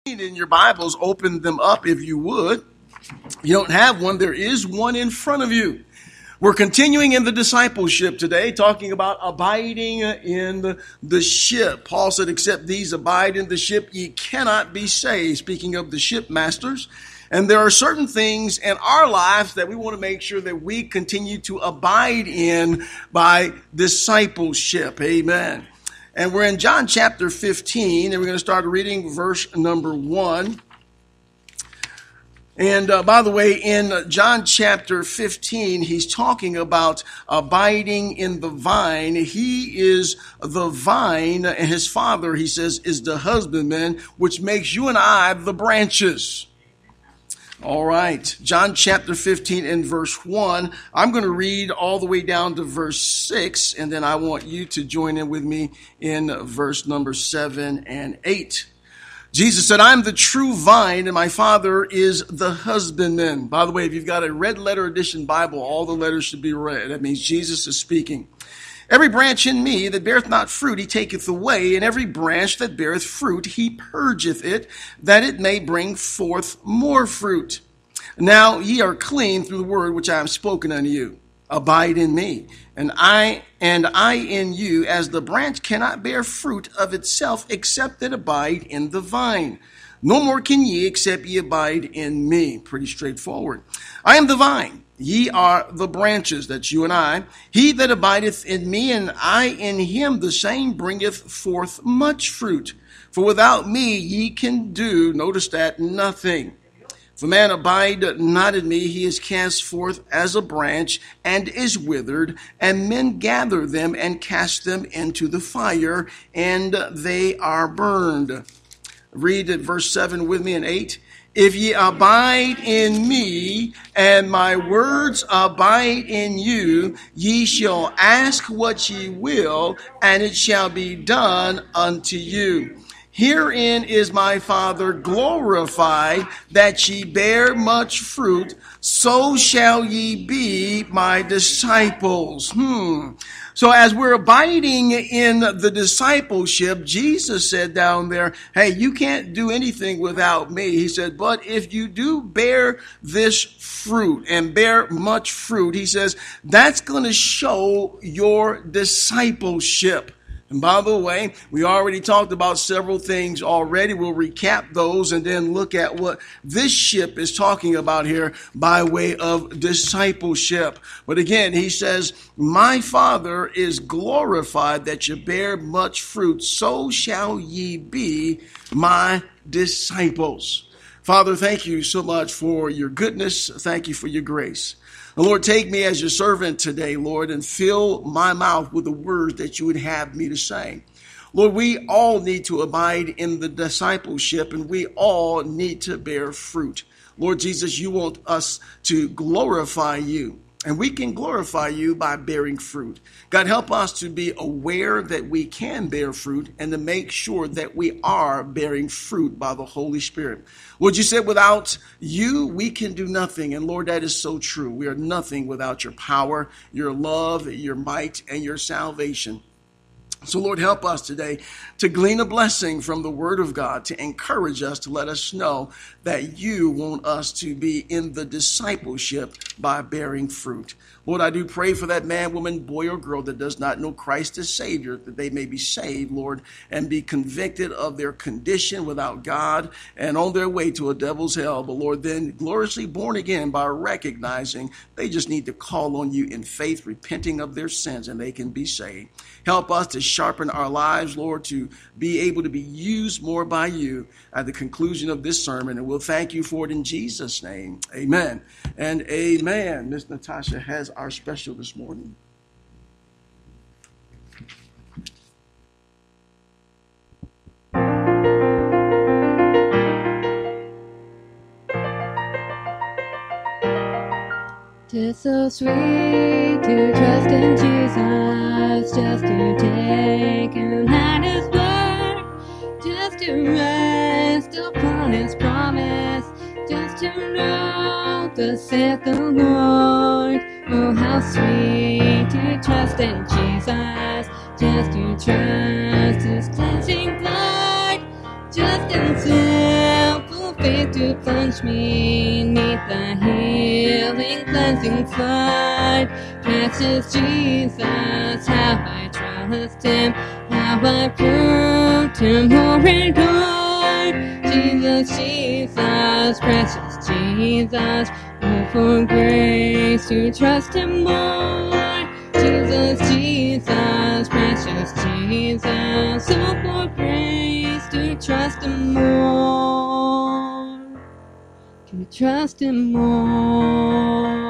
In your Bibles, open them up if you would. If you don't have one, there is one in front of you. We're continuing in the discipleship today, talking about abiding in the ship. Paul said, except these abide in the ship, ye cannot be saved. Speaking of the shipmasters. And there are certain things in our lives that we want to make sure that we continue to abide in by discipleship. Amen. And we're in John chapter 15, and we're going to start reading verse number 1. And by the way, in John chapter 15, he's talking about abiding in the vine. He is the vine, and his Father, he says, is the husbandman, which makes you and I the branches. All right, John chapter 15 and verse 1. I'm going to read all the way down to verse 6, and then I want you to join in with me in verse number 7 and 8. Jesus said, I am the true vine, and my Father is the husbandman. By the way, if you've got a red letter edition Bible, all the letters should be red. That means Jesus is speaking. Every branch in me that beareth not fruit, he taketh away, and every branch that beareth fruit, he purgeth it, that it may bring forth more fruit. Now ye are clean through the word which I have spoken unto you. Abide in me, and I in you, as the branch cannot bear fruit of itself, except it abide in the vine. No more can ye, except ye abide in me. Pretty straightforward. I am the vine. Ye are the branches, that's you and I. He that abideth in me, and I in him, the same bringeth forth much fruit. For without me ye can do, notice that, nothing. If a man abide not in me, he is cast forth as a branch, and is withered, and men gather them, and cast them into the fire, and they are burned. Read at verse 7 with me and 8. If ye abide in me, and my words abide in you, ye shall ask what ye will, and it shall be done unto you. Herein is my Father glorified, that ye bear much fruit, so shall ye be my disciples. So as we're abiding in the discipleship, Jesus said down there, hey, you can't do anything without me. He said, but if you do bear this fruit and bear much fruit, he says, that's going to show your discipleship. And by the way, we already talked about several things already. We'll recap those and then look at what this ship is talking about here by way of discipleship. But again, he says, my Father is glorified that you bear much fruit, so shall ye be my disciples. Father, thank you so much for your goodness. Thank you for your grace. And Lord, take me as your servant today, Lord, and fill my mouth with the words that you would have me to say. Lord, we all need to abide in the discipleship, and we all need to bear fruit. Lord Jesus, you want us to glorify you, and we can glorify you by bearing fruit. God, help us to be aware that we can bear fruit and to make sure that we are bearing fruit by the Holy Spirit. Lord, you said without you, we can do nothing. And Lord, that is so true. We are nothing without your power, your love, your might, and your salvation. So, Lord, help us today to glean a blessing from the Word of God, to encourage us, to let us know that you want us to be in the discipleship by bearing fruit. Lord, I do pray for that man, woman, boy, or girl that does not know Christ as Savior, that they may be saved, Lord, and be convicted of their condition without God and on their way to a devil's hell. But, Lord, then gloriously born again by recognizing they just need to call on you in faith, repenting of their sins, and they can be saved. Help us to sharpen our lives, Lord, to be able to be used more by you at the conclusion of this sermon. And we'll thank you for it in Jesus' name. Amen and amen. Miss Natasha has our special this morning. Just so sweet to trust in Jesus, just to take him at his word, just to rest upon his promise, just to know thus saith the Lord. Oh, how sweet to trust in Jesus, just to trust his cleansing blood, Just in simple faith to plunge me neath the healing, cleansing flood. Precious Jesus, how I trust Him, how I proved Him more and more. Jesus, Jesus, precious Jesus, oh, for grace to trust Him more. Jesus, Jesus, precious Jesus, oh, for grace to trust Him more, to trust Him more.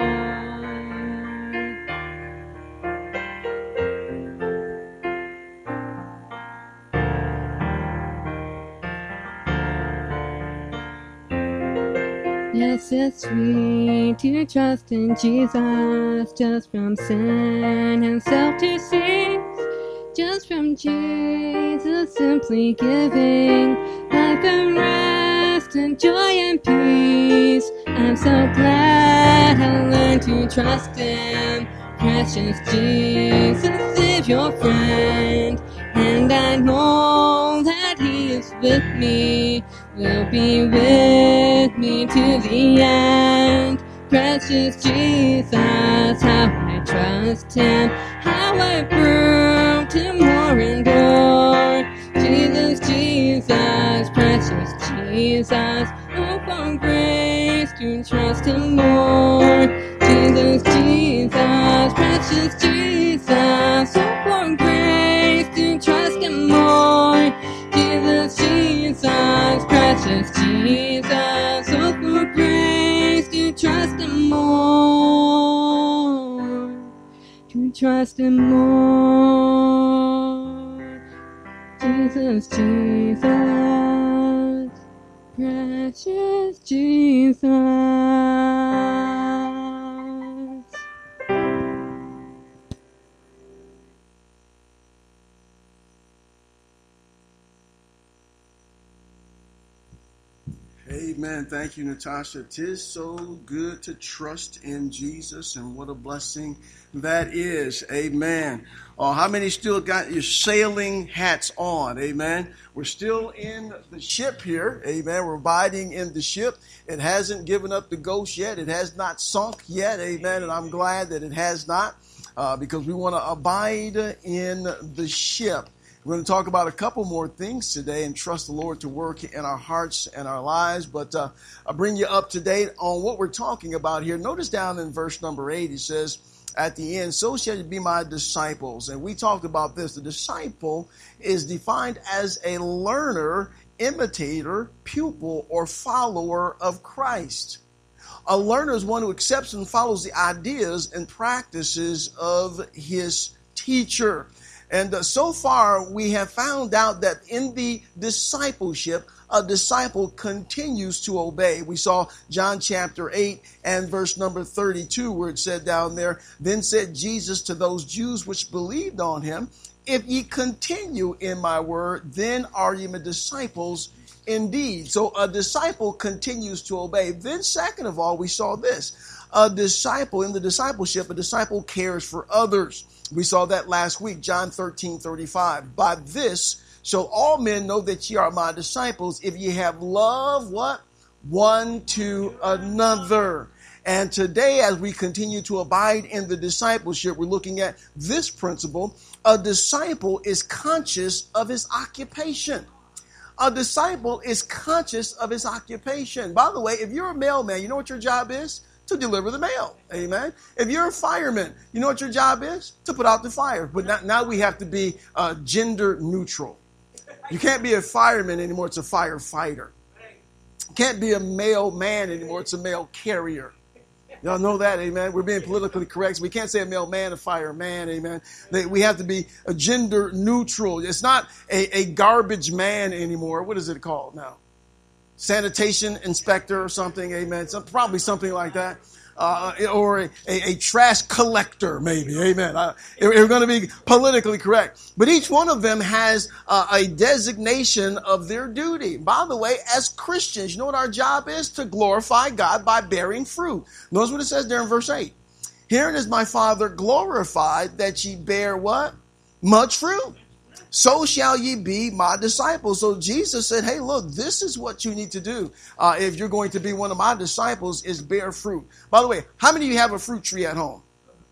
Yes, it's sweet to trust in Jesus, just from sin and self to cease. Just from Jesus simply giving life and rest and joy and peace. I'm so glad I learned to trust Him. Precious Jesus is your friend, and I know that He is with me, will be with me to the end. Precious Jesus, how I trust Him, how I proved Him more and more. Jesus, Jesus, precious Jesus, oh, for grace to trust Him more. Jesus, Jesus, precious Jesus, oh, for grace to trust Him more. Jesus, Jesus, precious Jesus, oh, for grace to trust Him more, to trust Him more. Jesus, Jesus, precious Jesus. Amen. Thank you, Natasha. 'Tis so good to trust in Jesus, and what a blessing that is. Amen. How many still got your sailing hats on? Amen. We're still in the ship here. Amen. We're abiding in the ship. It hasn't given up the ghost yet. It has not sunk yet. Amen. And I'm glad that it has not, because we want to abide in the ship. We're going to talk about a couple more things today and trust the Lord to work in our hearts and our lives. But I'll bring you up to date on what we're talking about here. Notice down in verse number 8, it says, at the end, so shall you be my disciples. And we talked about this. The disciple is defined as a learner, imitator, pupil, or follower of Christ. A learner is one who accepts and follows the ideas and practices of his teacher. And so far, we have found out that in the discipleship, a disciple continues to obey. We saw John chapter 8 and verse number 32, where it said down there, then said Jesus to those Jews which believed on him, if ye continue in my word, then are ye my disciples indeed. So a disciple continues to obey. Then second of all, we saw this. A disciple, in the discipleship, a disciple cares for others. We saw that last week, John 13:35. By this shall all men know that ye are my disciples, if ye have love, what? One to another. And today, as we continue to abide in the discipleship, we're looking at this principle. A disciple is conscious of his occupation. A disciple is conscious of his occupation. By the way, if you're a mailman, you know what your job is? To deliver the mail. Amen. If you're a fireman, you know what your job is? To put out the fire. But now we have to be gender neutral. You can't be a fireman anymore. It's a firefighter. You can't be a male man anymore. It's a male carrier. Y'all know that, amen? We're being politically correct. So we can't say a male man, a fireman, amen? We have to be a gender neutral. It's not a garbage man anymore. What is it called now? Sanitation inspector or something, amen? Probably something like that. Or a trash collector, maybe, amen? We're going to be politically correct. But each one of them has a designation of their duty. By the way, as Christians, you know what our job is? To glorify God by bearing fruit. Notice what it says there in verse 8. Herein is my Father glorified, that ye bear what? Much fruit. so shall ye be my disciples. So Jesus said, hey, look, this is what you need to do. If you're going to be one of my disciples, is bear fruit. By the way, how many of you have a fruit tree at home?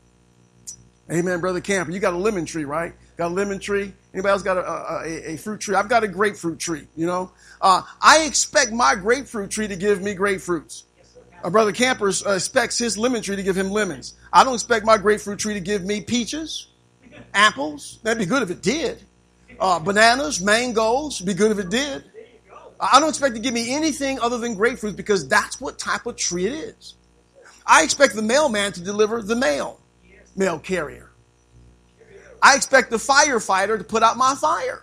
Amen, Brother Camper. You got a lemon tree, right? Got a lemon tree? Anybody else got a fruit tree? I've got a grapefruit tree, you know. I expect my grapefruit tree to give me grapefruits. Brother Camper expects his lemon tree to give him lemons. I don't expect my grapefruit tree to give me peaches, apples. That'd be good if it did. Bananas, mangoes, be good if it did. I don't expect to give me anything other than grapefruit because that's what type of tree it is. I expect the mailman to deliver the mail carrier. I expect the firefighter to put out my fire.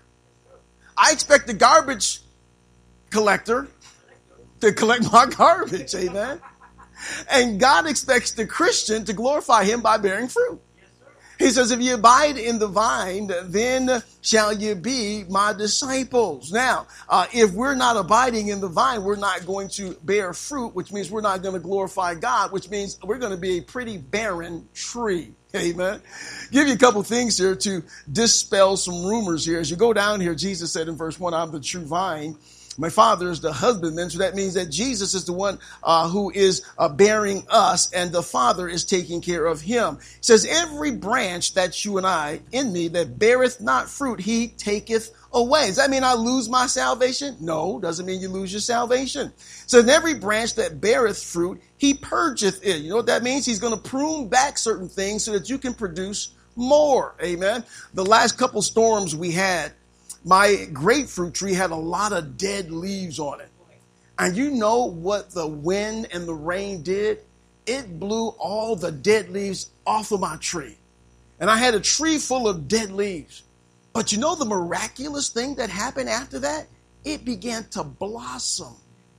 I expect the garbage collector to collect my garbage. Amen. And God expects the Christian to glorify him by bearing fruit. He says, if you abide in the vine, then shall you be my disciples. Now, if we're not abiding in the vine, we're not going to bear fruit, which means we're not going to glorify God, which means we're going to be a pretty barren tree. Amen. Give you a couple things here to dispel some rumors here. As you go down here, Jesus said in verse 1, I'm the true vine. My Father is the husbandman. So that means that Jesus is the one who is bearing us, and the Father is taking care of him. He says, every branch that you and I in me that beareth not fruit, he taketh away. Does that mean I lose my salvation? No, doesn't mean you lose your salvation. So in every branch that beareth fruit, he purgeth it. You know what that means? He's going to prune back certain things so that you can produce more. Amen. The last couple storms we had, my grapefruit tree had a lot of dead leaves on it. And you know what the wind and the rain did? It blew all the dead leaves off of my tree. And I had a tree full of dead leaves. But you know the miraculous thing that happened after that? It began to blossom.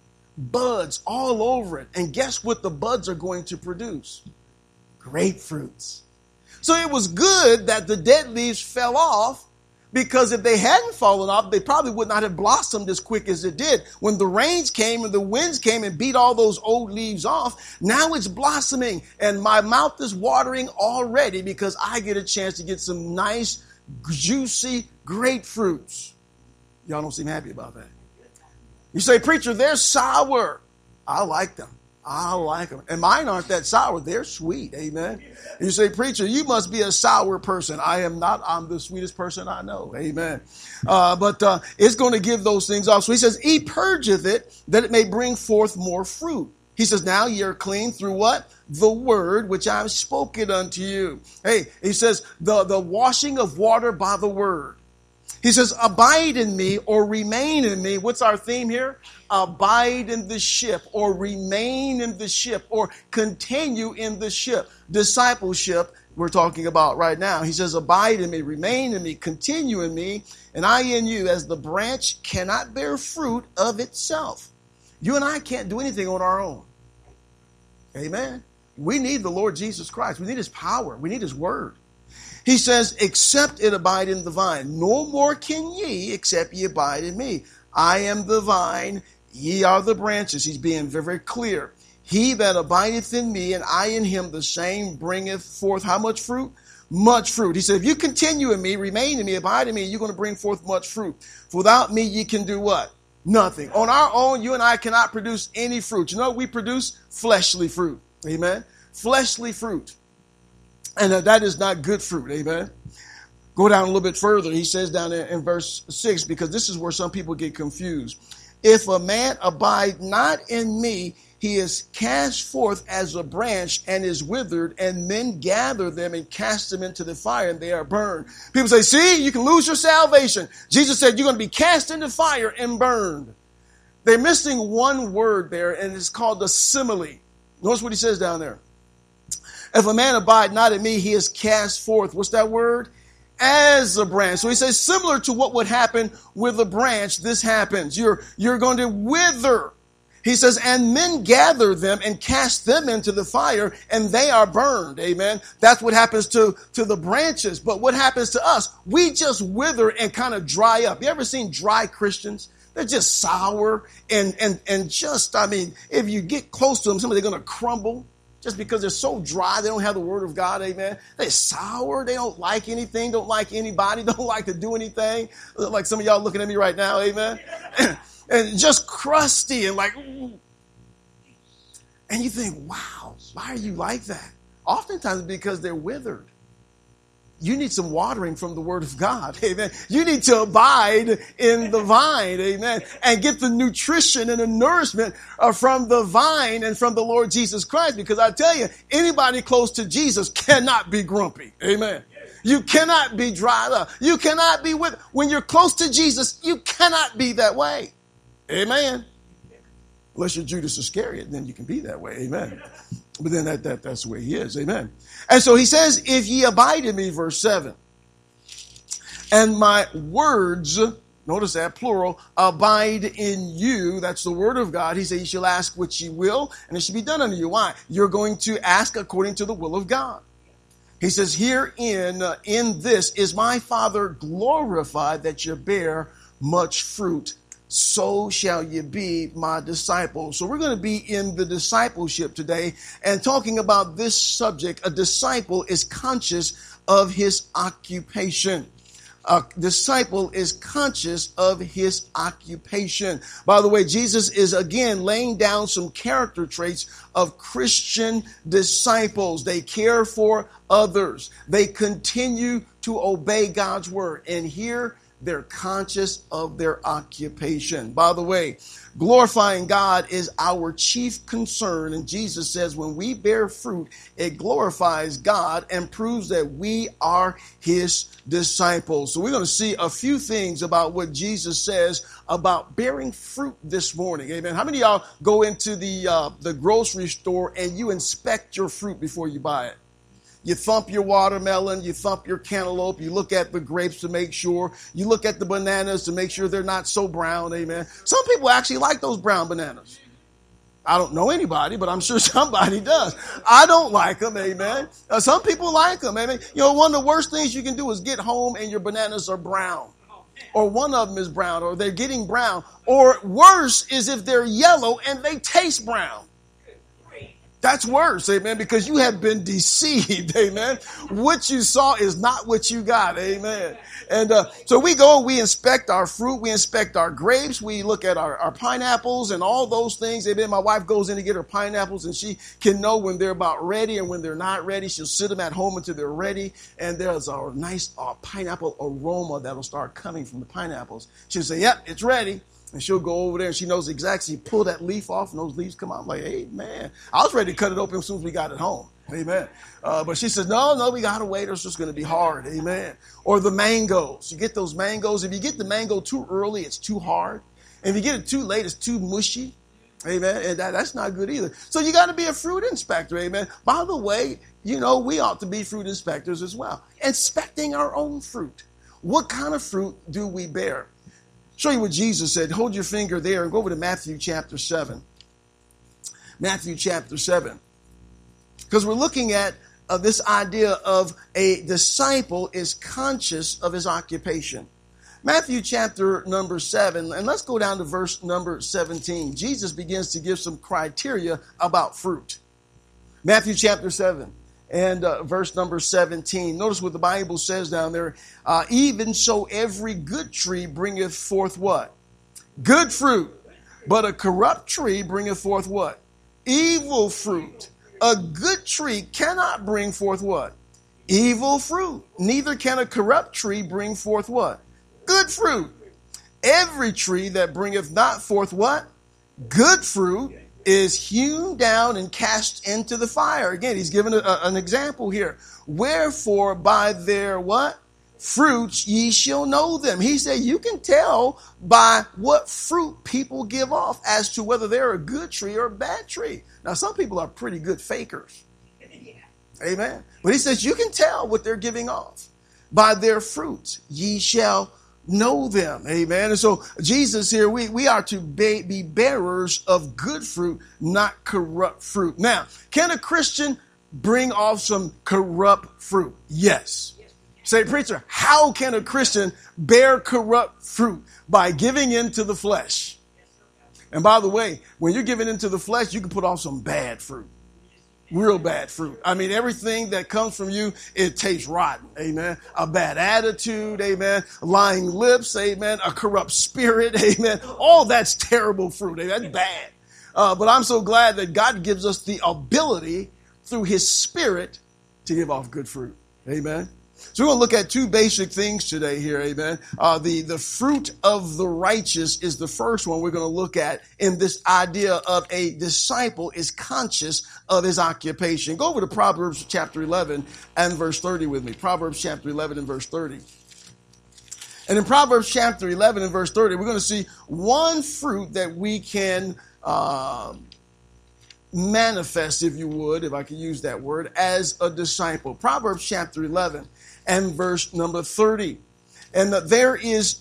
Buds all over it. And guess what the buds are going to produce? Grapefruits. So it was good that the dead leaves fell off, because if they hadn't fallen off, they probably would not have blossomed as quick as it did. When the rains came and the winds came and beat all those old leaves off, now it's blossoming and my mouth is watering already because I get a chance to get some nice, juicy grapefruits. Y'all don't seem happy about that. You say, preacher, they're sour. I like them. I like them. And mine aren't that sour. They're sweet. Amen. You say, preacher, you must be a sour person. I am not. I'm the sweetest person I know. Amen. But it's going to give those things off. So he says, he purgeth it that it may bring forth more fruit. He says, now ye are clean through what? The word which I have spoken unto you. Hey, he says, the washing of water by the word. He says, abide in me or remain in me. What's our theme here? Abide in the ship or remain in the ship or continue in the ship. Discipleship we're talking about right now. He says, abide in me, remain in me, continue in me, and I in you, as the branch cannot bear fruit of itself. You and I can't do anything on our own. Amen. We need the Lord Jesus Christ. We need his power. We need his word. He says, except it abide in the vine. No more can ye, except ye abide in me. I am the vine, ye are the branches. He's being very, very clear. He that abideth in me, and I in him, the same bringeth forth how much fruit? Much fruit. He said, if you continue in me, remain in me, abide in me, you're going to bring forth much fruit. For without me, ye can do what? Nothing. On our own, you and I cannot produce any fruit. You know what we produce? Fleshly fruit. Amen. Fleshly fruit. And that is not good fruit. Amen. Go down a little bit further. He says down there in verse 6, because this is where some people get confused. If a man abide not in me, he is cast forth as a branch and is withered, and men gather them and cast them into the fire, and they are burned. People say, see, you can lose your salvation. Jesus said you're going to be cast into fire and burned. They're missing one word there, and it's called the simile. Notice what he says down there. If a man abide not in me, he is cast forth. What's that word? As a branch. So he says, similar to what would happen with a branch, this happens. You're going to wither. He says, and men gather them and cast them into the fire, and they are burned. Amen. That's what happens to the branches. But what happens to us? We just wither and kind of dry up. You ever seen dry Christians? They're just sour and just, I mean, if you get close to them, they're going to crumble. just because they're so dry, they don't have the word of God, amen. They're sour, they don't like anything, don't like anybody, don't like to do anything. Like some of y'all looking at me right now, amen. And just crusty and like, ooh. And you think, wow, why are you like that? Oftentimes because they're withered. You need some watering from the word of God. Amen. You need to abide in the vine. Amen. And get the nutrition and the nourishment from the vine and from the Lord Jesus Christ. Because I tell you, anybody close to Jesus cannot be grumpy. Amen. You cannot be dried up. You cannot be with, when you're close to Jesus, you cannot be that way. Amen. Unless you're Judas Iscariot, then you can be that way. Amen. But then that's the way he is. Amen. And so he says, if ye abide in me, verse 7, and my words, notice that, plural, abide in you. That's the word of God. He said, ye shall ask what ye will, and it shall be done unto you. Why? You're going to ask according to the will of God. He says, herein, in this is my Father glorified, that ye bear much fruit. So shall you be my disciples. So we're going to be in the discipleship today and talking about this subject. A disciple is conscious of his occupation. A disciple is conscious of his occupation. By the way, Jesus is again laying down some character traits of Christian disciples. They care for others. They continue to obey God's word. And here they're conscious of their occupation. By the way, glorifying God is our chief concern. And Jesus says when we bear fruit, it glorifies God and proves that we are his disciples. So we're going to see a few things about what Jesus says about bearing fruit this morning. Amen. How many of y'all go into the grocery store and you inspect your fruit before you buy it? You thump your watermelon, you thump your cantaloupe, you look at the grapes to make sure, you look at the bananas to make sure they're not so brown, amen. Some people actually like those brown bananas. I don't know anybody, but I'm sure somebody does. I don't like them, amen. Some people like them, amen. You know, one of the worst things you can do is get home and your bananas are brown. Or one of them is brown, or they're getting brown. Or worse is if they're yellow and they taste brown. That's worse, amen, because you have been deceived, amen. What you saw is not what you got, amen. And so we go and we inspect our fruit, we inspect our grapes, we look at our pineapples and all those things, amen. My wife goes in to get her pineapples and she can know when they're about ready and when they're not ready. She'll sit them at home until they're ready, and there's a nice pineapple aroma that'll start coming from the pineapples. She'll say, yep, it's ready. And she'll go over there and she knows exactly. She pull that leaf off and those leaves come out. I'm like, hey, man, I was ready to cut it open as soon as we got it home. Amen. But she says, no, we got to wait. It's just going to be hard. Amen. Or the mangoes. You get those mangoes. If you get the mango too early, it's too hard. And if you get it too late, it's too mushy. Amen. And that's not good either. So you got to be a fruit inspector. Amen. By the way, you know, we ought to be fruit inspectors as well. Inspecting our own fruit. What kind of fruit do we bear? Show you what Jesus said. Hold your finger there and go over to Matthew chapter 7. Matthew chapter 7. Because we're looking at this idea of a disciple is conscious of his occupation. Matthew chapter number 7, and let's go down to verse number 17. Jesus begins to give some criteria about fruit. Matthew chapter 7. And verse number 17. Notice what the Bible says down there. Even so every good tree bringeth forth what? Good fruit. But a corrupt tree bringeth forth what? Evil fruit. A good tree cannot bring forth what? Evil fruit. Neither can a corrupt tree bring forth what? Good fruit. Every tree that bringeth not forth what? Good fruit is hewn down and cast into the fire. Again, he's given an example here. Wherefore by their what? Fruits ye shall know them. He said you can tell by what fruit people give off as to whether they're a good tree or a bad tree. Now, some people are pretty good fakers. Amen. But he says you can tell what they're giving off. By their fruits ye shall know them. Amen. And so Jesus here, we are to be bearers of good fruit, not corrupt fruit. Now, can a Christian bring off some corrupt fruit? Yes. Say, preacher, how can a Christian bear corrupt fruit? By giving into the flesh. And by the way, when you're giving into the flesh, you can put off some bad fruit. Real bad fruit. I mean, everything that comes from you, it tastes rotten. Amen. A bad attitude. Amen. Lying lips. Amen. A corrupt spirit. Amen. All that's terrible fruit. Amen. That's bad. But I'm so glad that God gives us the ability through his spirit to give off good fruit. Amen. So we're going to look at two basic things today here, amen. The fruit of the righteous is the first one we're going to look at in this idea of a disciple is conscious of his occupation. Go over to Proverbs chapter 11 and verse 30 with me. Proverbs chapter 11 and verse 30. And in Proverbs chapter 11 and verse 30, we're going to see one fruit that we can manifest, if you would, if I could use that word, as a disciple. Proverbs chapter 11 and verse number 30. And there is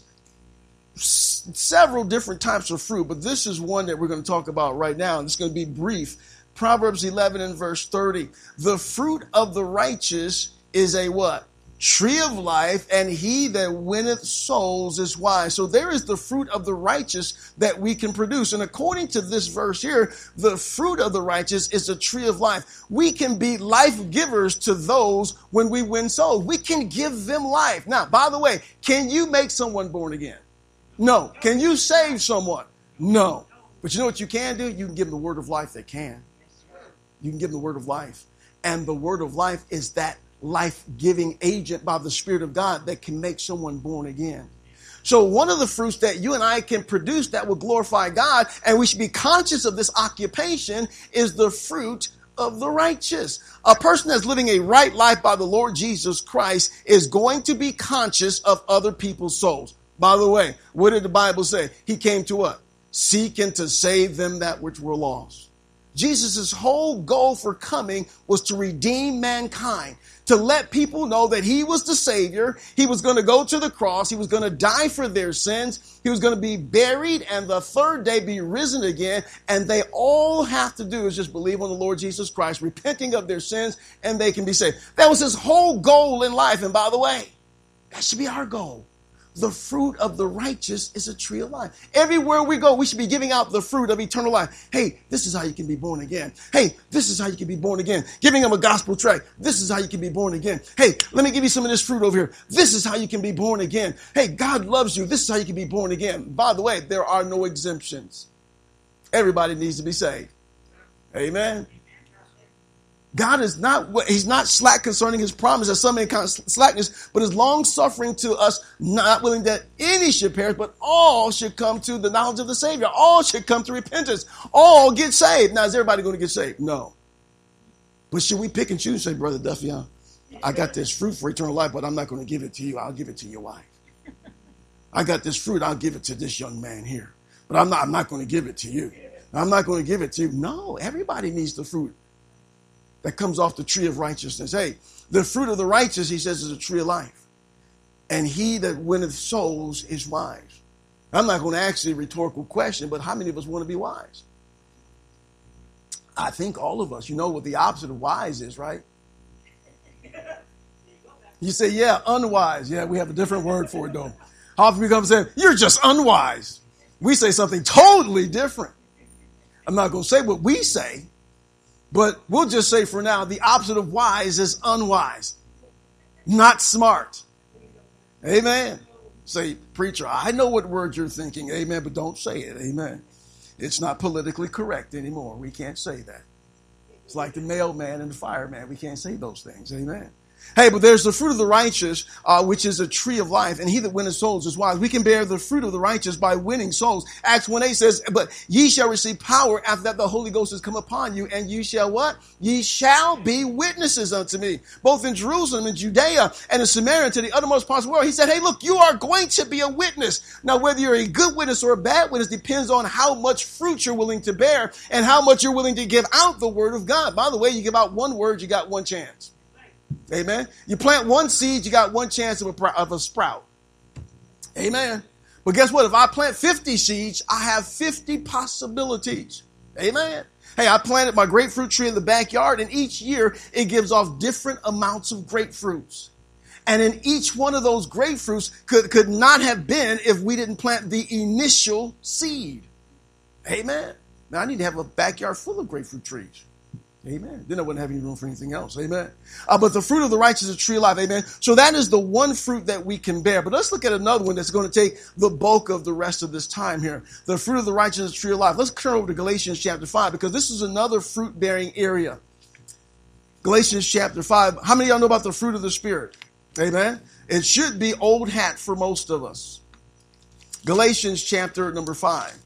several different types of fruit, but this is one that we're going to talk about right now, and it's going to be brief. Proverbs 11 and verse 30. The fruit of the righteous is a what? Tree of life, and he that winneth souls is wise. So there is the fruit of the righteous that we can produce. And according to this verse here, the fruit of the righteous is a tree of life. We can be life givers to those when we win souls. We can give them life. Now, by the way, can you make someone born again? No. Can you save someone? No. But you know what you can do? You can give them the word of life that can. You can give them the word of life. And the word of life is that life-giving agent by the Spirit of God that can make someone born again. So one of the fruits that you and I can produce that will glorify God, and we should be conscious of this occupation, is the fruit of the righteous. A person that's living a right life by the Lord Jesus Christ is going to be conscious of other people's souls. By the way, what did the Bible say? He came to what? Seek and to save them that which were lost. Jesus' whole goal for coming was to redeem mankind, to let people know that he was the Savior. He was going to go to the cross. He was going to die for their sins. He was going to be buried and the third day be risen again. And they all have to do is just believe on the Lord Jesus Christ, repenting of their sins, and they can be saved. That was his whole goal in life. And by the way, that should be our goal. The fruit of the righteous is a tree of life. Everywhere we go, we should be giving out the fruit of eternal life. Hey, this is how you can be born again. Hey, this is how you can be born again. Giving them a gospel tract. This is how you can be born again. Hey, let me give you some of this fruit over here. This is how you can be born again. Hey, God loves you. This is how you can be born again. By the way, there are no exemptions. Everybody needs to be saved. Amen. God is he's not slack concerning his promise, as some may count slackness, but is long suffering to us, not willing that any should perish, but all should come to the knowledge of the Savior. All should come to repentance. All get saved. Now, is everybody going to get saved? No. But should we pick and choose and say, Brother Duffy, I got this fruit for eternal life, but I'm not going to give it to you. I'll give it to your wife. I got this fruit. I'll give it to this young man here, but I'm not going to give it to you. I'm not going to give it to you. No, everybody needs the fruit that comes off the tree of righteousness. Hey, the fruit of the righteous, he says, is a tree of life. And he that winneth souls is wise. I'm not going to ask you a rhetorical question, but how many of us want to be wise? I think all of us. You know what the opposite of wise is, right? You say, yeah, unwise. Yeah, we have a different word for it, though. How often we come and say, you're just unwise. We say something totally different. I'm not going to say what we say, but we'll just say for now, the opposite of wise is unwise, not smart. Amen. Say, preacher, I know what word you're thinking. Amen. But don't say it. Amen. It's not politically correct anymore. We can't say that. It's like the mailman and the fireman. We can't say those things. Amen. Hey, but there's the fruit of the righteous, which is a tree of life, and he that winneth souls is wise. We can bear the fruit of the righteous by winning souls. Acts 1:8 says, but ye shall receive power after that the Holy Ghost has come upon you, and ye shall what? Ye shall be witnesses unto me, both in Jerusalem and Judea and in Samaria to the uttermost parts of the world. He said, hey, look, you are going to be a witness. Now, whether you're a good witness or a bad witness depends on how much fruit you're willing to bear and how much you're willing to give out the word of God. By the way, you give out one word, you got one chance. Amen. You plant one seed, you got one chance of a sprout. Amen. But guess what? If I plant 50 seeds, I have 50 possibilities. Amen. Hey, I planted my grapefruit tree in the backyard, and each year it gives off different amounts of grapefruits. And in each one of those grapefruits could not have been if we didn't plant the initial seed. Amen. Now I need to have a backyard full of grapefruit trees. Amen. Then I wouldn't have any room for anything else. Amen. But the fruit of the righteous is a tree of life. Amen. So that is the one fruit that we can bear. But let's look at another one that's going to take the bulk of the rest of this time here. The fruit of the righteous is a tree of life. Let's turn over to Galatians chapter 5 because this is another fruit-bearing area. Galatians chapter 5. How many of y'all know about the fruit of the Spirit? Amen. It should be old hat for most of us. Galatians chapter number 5.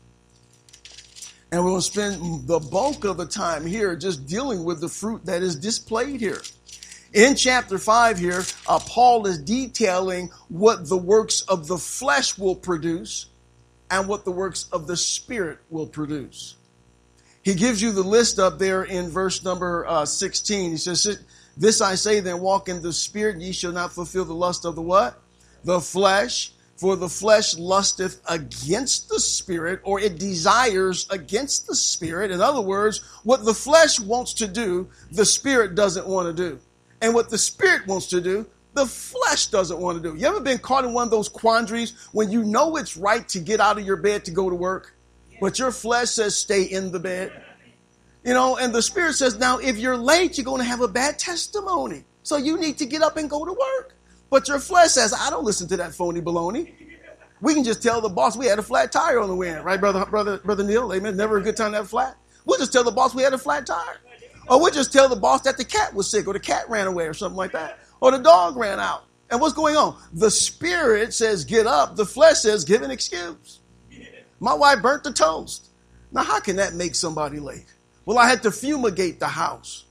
And we're going to spend the bulk of the time here just dealing with the fruit that is displayed here. In chapter 5 here, Paul is detailing what the works of the flesh will produce and what the works of the Spirit will produce. He gives you the list up there in verse number 16. He says, "This I say then, walk in the Spirit, and ye shall not fulfill the lust of the" what? "The flesh. For the flesh lusteth against the Spirit," or it desires against the Spirit. In other words, what the flesh wants to do, the Spirit doesn't want to do. And what the Spirit wants to do, the flesh doesn't want to do. You ever been caught in one of those quandaries when you know it's right to get out of your bed to go to work, but your flesh says stay in the bed? You know, and the Spirit says, now, if you're late, you're going to have a bad testimony. So you need to get up and go to work. But your flesh says, I don't listen to that phony baloney. We can just tell the boss we had a flat tire on the way in. Right, brother Neil? Amen. Never a good time to have flat. We'll just tell the boss we had a flat tire. Or we'll just tell the boss that the cat was sick or the cat ran away or something like that. Or the dog ran out. And what's going on? The Spirit says, get up. The flesh says, give an excuse. My wife burnt the toast. Now, how can that make somebody late? Well, I had to fumigate the house.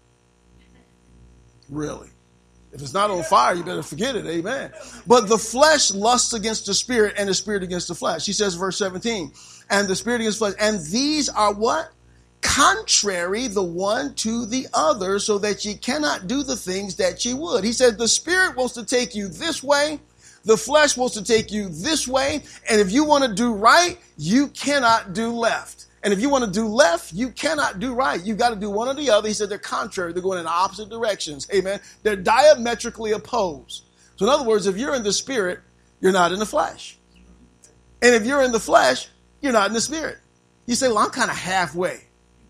Really? If it's not on fire, you better forget it. Amen. But the flesh lusts against the Spirit and the Spirit against the flesh. He says, verse 17, and the Spirit against the flesh. And these are what? Contrary the one to the other, so that ye cannot do the things that ye would. He said the Spirit wants to take you this way. The flesh wants to take you this way. And if you want to do right, you cannot do left. And if you want to do left, you cannot do right. You've got to do one or the other. He said they're contrary. They're going in opposite directions. Amen. They're diametrically opposed. So in other words, if you're in the Spirit, you're not in the flesh. And if you're in the flesh, you're not in the Spirit. You say, well, I'm kind of halfway.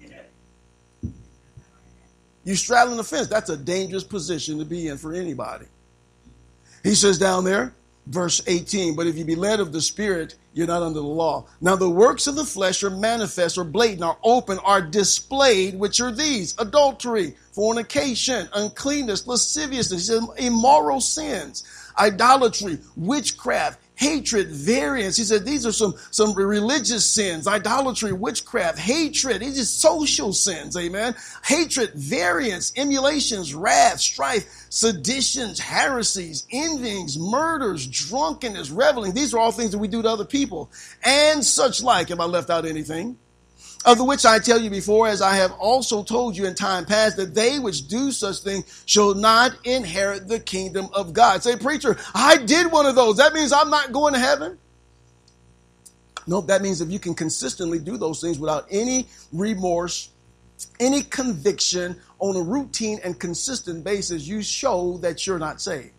You straddling the fence. That's a dangerous position to be in for anybody. He says down there, verse 18, but if you be led of the Spirit, you're not under the law. Now the works of the flesh are manifest, or blatant, are open, are displayed, which are these: adultery, fornication, uncleanness, lasciviousness, he says, immoral sins, idolatry, witchcraft, hatred, variance. He said these are some religious sins: idolatry, witchcraft, hatred. These are social sins. Amen. Hatred, variance, emulations, wrath, strife, seditions, heresies, envyings, murders, drunkenness, reveling. These are all things that we do to other people, and such like. Have I left out anything? Of the which I tell you before, as I have also told you in time past, that they which do such things shall not inherit the kingdom of God. Say, preacher, I did one of those. That means I'm not going to heaven? Nope, that means if you can consistently do those things without any remorse, any conviction, on a routine and consistent basis, you show that you're not saved.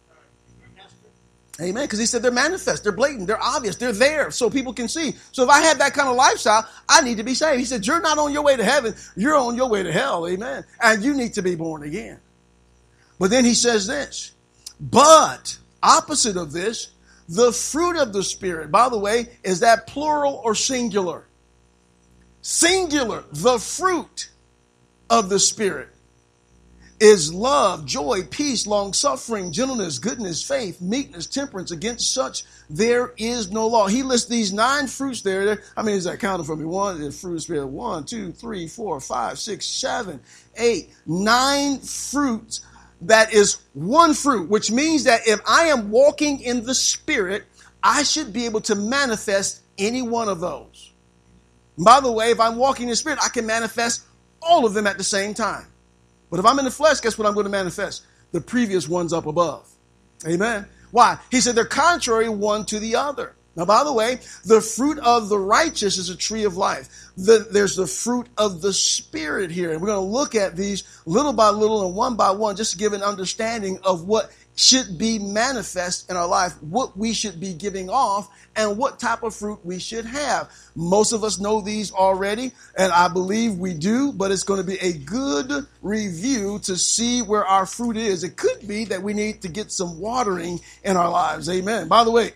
Amen. Because he said they're manifest, they're blatant, they're obvious, they're there so people can see. So if I have that kind of lifestyle, I need to be saved. He said, you're not on your way to heaven, you're on your way to hell. Amen. And you need to be born again. But then he says this, but opposite of this, the fruit of the Spirit, by the way, is that plural or singular? Singular. The fruit of the Spirit is love, joy, peace, long-suffering, gentleness, goodness, faith, meekness, temperance. Against such there is no law. He lists these 9 fruits there. I mean, is that counting for me? One, the fruit of the Spirit. 1, 2, 3, 4, 5, 6, 7, 8, 9 fruits. That is one fruit, which means that if I am walking in the Spirit, I should be able to manifest any one of those. And by the way, if I'm walking in the Spirit, I can manifest all of them at the same time. But if I'm in the flesh, guess what I'm going to manifest? The previous ones up above. Amen. Why? He said they're contrary one to the other. Now, by the way, the fruit of the righteous is a tree of life. There's the fruit of the Spirit here. And we're going to look at these little by little and one by one just to give an understanding of what should be manifest in our life, what we should be giving off, and what type of fruit we should have. Most of us know these already, and I believe we do, but it's going to be a good review to see where our fruit is. It could be that we need to get some watering in our lives. Amen. By the way,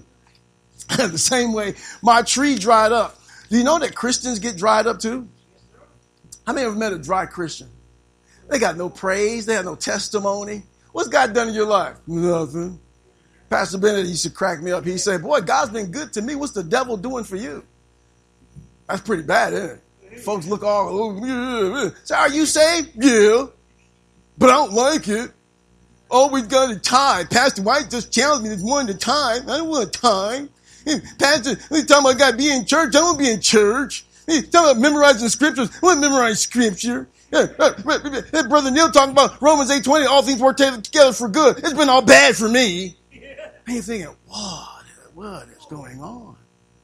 the same way my tree dried up. Do you know that Christians get dried up too? How many have met a dry Christian? They got no praise. They have no testimony. What's God done in your life? Nothing. Pastor Bennett used to crack me up. He said, boy, God's been good to me. What's the devil doing for you? That's pretty bad, isn't it? Folks look all, so are you saved? Yeah. But I don't like it. Oh, we've got a tithe. Pastor White just challenged me this morning to tithe. I don't want a tithe. Pastor, he's talking about God be in church. I don't want to be in church. He's talking about memorizing scriptures. I want to memorize scripture. Brother Neil talking about Romans 8:20, all things work together for good. It's been all bad for me. And you're thinking, what is going on?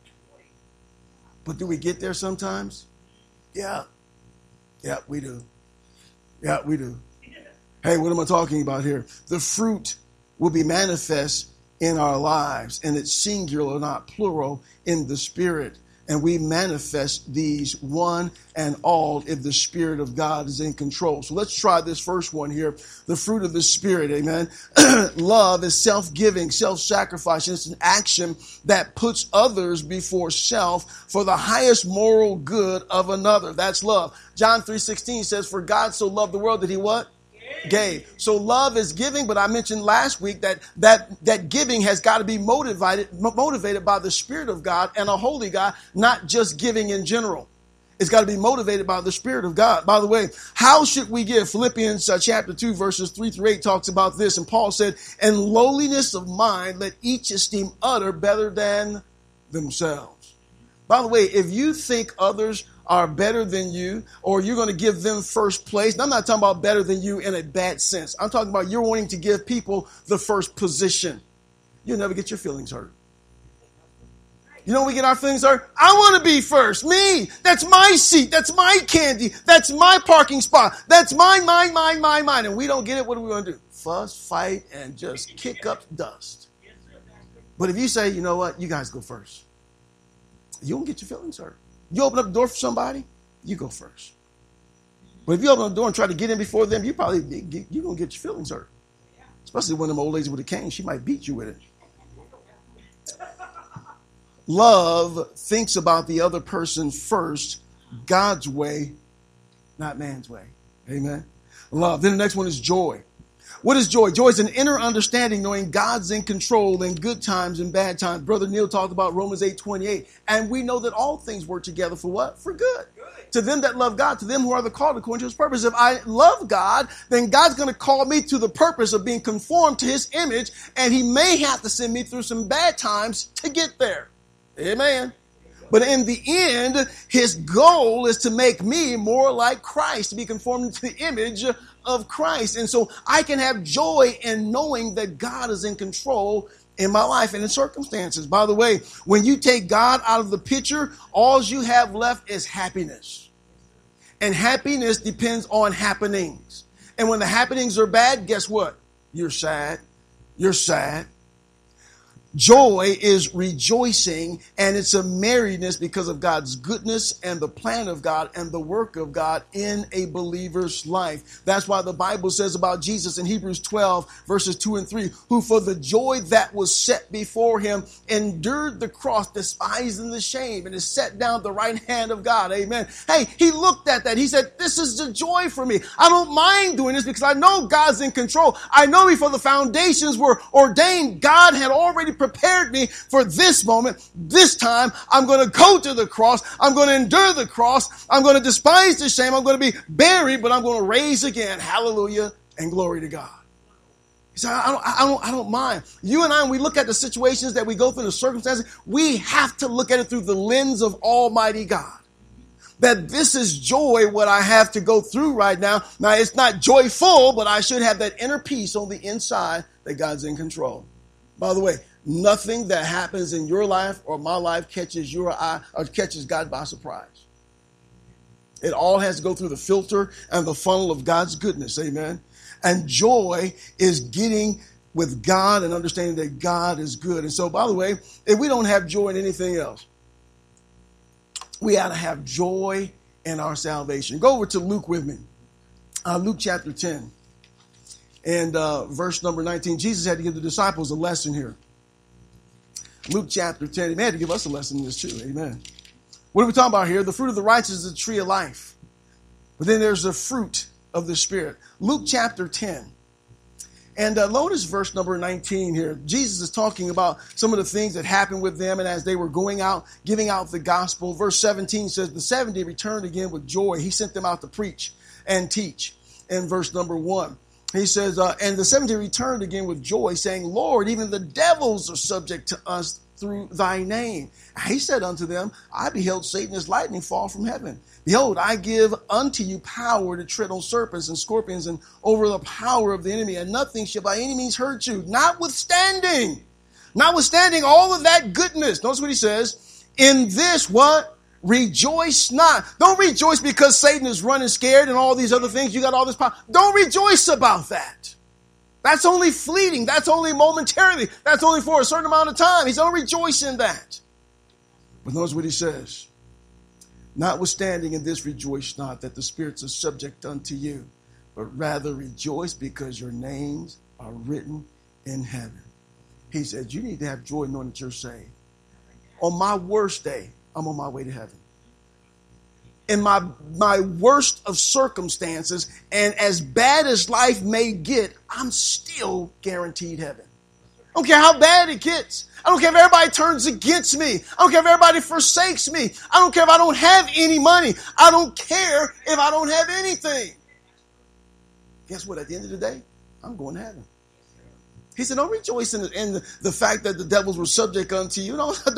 But do we get there sometimes? Yeah. Yeah, we do. Yeah, we do. Hey, what am I talking about here? The fruit will be manifest in our lives, and it's singular, not plural, in the Spirit. And we manifest these one and all if the Spirit of God is in control. So let's try this first one here. The fruit of the Spirit, amen. Love is self-giving, self-sacrifice. It's an action that puts others before self for the highest moral good of another. That's love. John 3:16 says, for God so loved the world that he what? Gave. So love is giving, but I mentioned last week that giving has got to be motivated by the Spirit of God and a holy God, not just giving in general. It's got to be motivated by the Spirit of God. By the way, how should we give? Philippians chapter 2, verses 3-8 talks about this. And Paul said, in lowliness of mind, let each esteem other better than themselves. By the way, if you think others are better than you, or you're going to give them first place. And I'm not talking about better than you in a bad sense. I'm talking about you're wanting to give people the first position. You'll never get your feelings hurt. You know when we get our feelings hurt? I want to be first. Me. That's my seat. That's my candy. That's my parking spot. That's mine. And we don't get it. What are we going to do? Fuss, fight, and just kick up dust. But if you say, you know what? You guys go first. You won't get your feelings hurt. You open up the door for somebody, you go first. But if you open the door and try to get in before them, you're going to get your feelings hurt. Especially when them old ladies with a cane, she might beat you with it. Love thinks about the other person first, God's way, not man's way. Amen. Love. Then the next one is joy. What is joy? Joy is an inner understanding, knowing God's in control in good times and bad times. Brother Neil talked about Romans 8:28. And we know that all things work together for what? For good. To them that love God, to them who are the called according to his purpose. If I love God, then God's going to call me to the purpose of being conformed to his image. And he may have to send me through some bad times to get there. Amen. But in the end, his goal is to make me more like Christ, to be conformed to the image of Christ. And so I can have joy in knowing that God is in control in my life and in circumstances. By the way, when you take God out of the picture, all you have left is happiness. And happiness depends on happenings. And when the happenings are bad, guess what? You're sad. You're sad. Joy is rejoicing, and it's a merriness because of God's goodness and the plan of God and the work of God in a believer's life. That's why the Bible says about Jesus in Hebrews 12, verses 2 and 3, who for the joy that was set before him endured the cross, despising the shame, and is set down at the right hand of God. Amen. Hey, he looked at that. He said, this is the joy for me. I don't mind doing this because I know God's in control. I know before the foundations were ordained, God had already prepared me for this moment. This time, I'm going to go to the cross. I'm going to endure the cross. I'm going to despise the shame. I'm going to be buried, but I'm going to raise again. Hallelujah and glory to God. He said, I don't mind. You and I, when we look at the situations that we go through, the circumstances, we have to look at it through the lens of Almighty God. That this is joy, what I have to go through right now. Now, it's not joyful, but I should have that inner peace on the inside that God's in control. By the way, nothing that happens in your life or my life catches your eye or catches God by surprise. It all has to go through the filter and the funnel of God's goodness. Amen. And joy is getting with God and understanding that God is good. And so, by the way, if we don't have joy in anything else, we ought to have joy in our salvation. Go over to Luke with me. Luke chapter 10 and verse number 19. Jesus had to give the disciples a lesson here. Luke chapter 10. He had to give us a lesson in this too. Amen. What are we talking about here? The fruit of the righteous is the tree of life. But then there's the fruit of the Spirit. Luke chapter 10. And notice verse number 19 here. Jesus is talking about some of the things that happened with them. And as they were going out, giving out the gospel, verse 17 says, the 70 returned again with joy. He sent them out to preach and teach. In verse number 1, he says, and the 70 returned again with joy, saying, Lord, even the devils are subject to us through thy name. He said unto them, I beheld Satan as lightning fall from heaven. Behold, I give unto you power to tread on serpents and scorpions and over the power of the enemy, and nothing shall by any means hurt you. Notwithstanding all of that goodness. Notice what he says. In this, what? Rejoice not. Don't rejoice because Satan is running scared and all these other things. You got all this power. Don't rejoice about that. That's only fleeting. That's only momentarily. That's only for a certain amount of time. He's don't rejoice in that. But notice what he says. Notwithstanding in this rejoice not that the spirits are subject unto you, but rather rejoice because your names are written in heaven. He said, you need to have joy knowing that you're saved. On my worst day, I'm on my way to heaven. In my worst of circumstances, and as bad as life may get, I'm still guaranteed heaven. I don't care how bad it gets. I don't care if everybody turns against me. I don't care if everybody forsakes me. I don't care if I don't have any money. I don't care if I don't have anything. Guess what? At the end of the day, I'm going to heaven. He said, don't rejoice in the fact that the devils were subject unto you.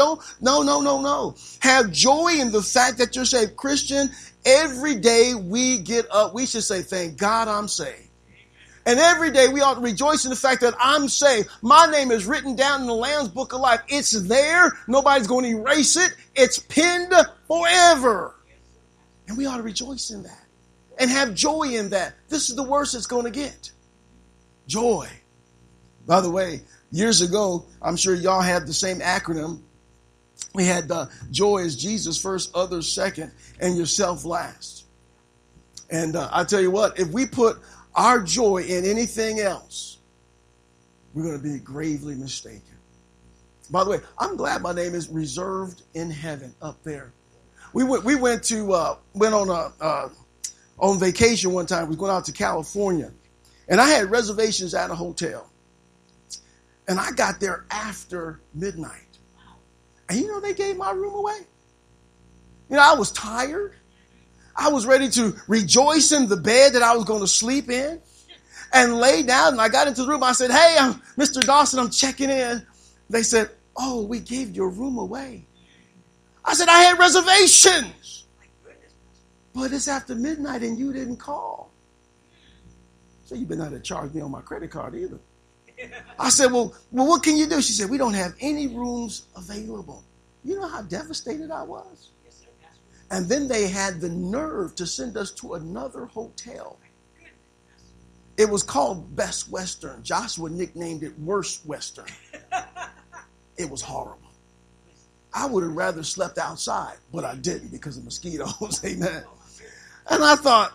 No. Have joy in the fact that you're saved. Christian, every day we get up, we should say, thank God I'm saved. And every day we ought to rejoice in the fact that I'm saved. My name is written down in the Lamb's Book of Life. It's there. Nobody's going to erase it. It's pinned forever. And we ought to rejoice in that and have joy in that. This is the worst it's going to get. Joy. By the way, years ago, I'm sure y'all had the same acronym. We had joy is Jesus first, others second, and yourself last. And I tell you what, if we put our joy in anything else, we're going to be gravely mistaken. By the way, I'm glad my name is reserved in heaven up there. We went on vacation one time. We went out to California, and I had reservations at a hotel. And I got there after midnight. And you know, they gave my room away. You know, I was tired. I was ready to rejoice in the bed that I was going to sleep in and lay down. And I got into the room. I said, hey, I'm Mr. Dawson. I'm checking in. They said, oh, we gave your room away. I said, I had reservations. But it's after midnight and you didn't call. So you better not have charged me on my credit card either. I said, well, what can you do? She said, we don't have any rooms available. You know how devastated I was? And then they had the nerve to send us to another hotel. It was called Best Western. Joshua nicknamed it Worst Western. It was horrible. I would have rather slept outside, but I didn't because of mosquitoes. Amen. And I thought,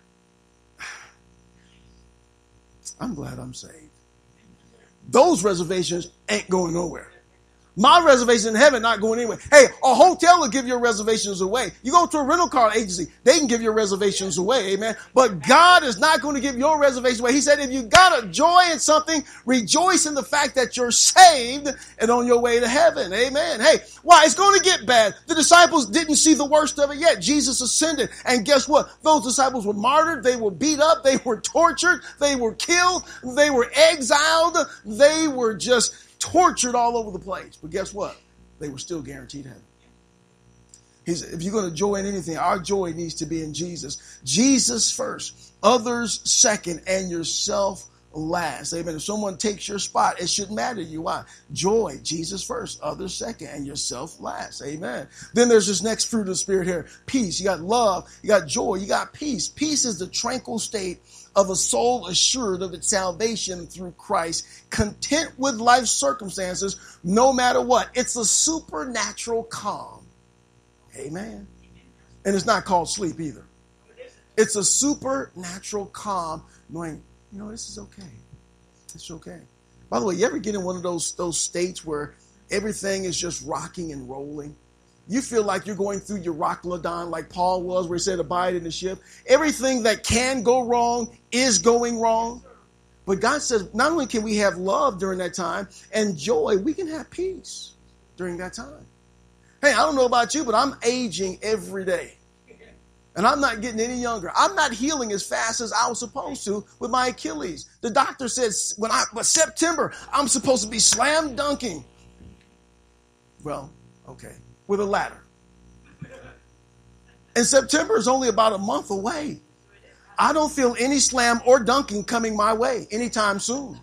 I'm glad I'm saved. Those reservations ain't going nowhere. My reservation in heaven not going anywhere. Hey, a hotel will give your reservations away. You go to a rental car agency, they can give your reservations away, amen. But God is not going to give your reservation away. He said, if you got a joy in something, rejoice in the fact that you're saved and on your way to heaven, amen. Hey, why? It's going to get bad. The disciples didn't see the worst of it yet. Jesus ascended, and guess what? Those disciples were martyred. They were beat up. They were tortured. They were killed. They were exiled. They were just tortured all over the place. But guess what? They were still guaranteed heaven. He said, if you're going to joy in anything, our joy needs to be in Jesus. Jesus first, others second, and yourself last. Amen. If someone takes your spot, it shouldn't matter to you. Why? Joy, Jesus first, others second, and yourself last. Amen. Then there's this next fruit of the Spirit here. Peace. You got love. You got joy. You got peace. Peace is the tranquil state of a soul assured of its salvation through Christ, content with life's circumstances, no matter what. It's a supernatural calm. Amen. And it's not called sleep either. It's a supernatural calm, knowing, this is okay. It's okay. By the way, you ever get in one of those states where everything is just rocking and rolling? You feel like you're going through your Euroclydon like Paul was, where he said, abide in the ship. Everything that can go wrong is going wrong. But God says, not only can we have love during that time and joy, we can have peace during that time. Hey, I don't know about you, but I'm aging every day. And I'm not getting any younger. I'm not healing as fast as I was supposed to with my Achilles. The doctor says, September, I'm supposed to be slam dunking. Well, okay. With a ladder. And September is only about a month away. I don't feel any slam or dunking coming my way anytime soon.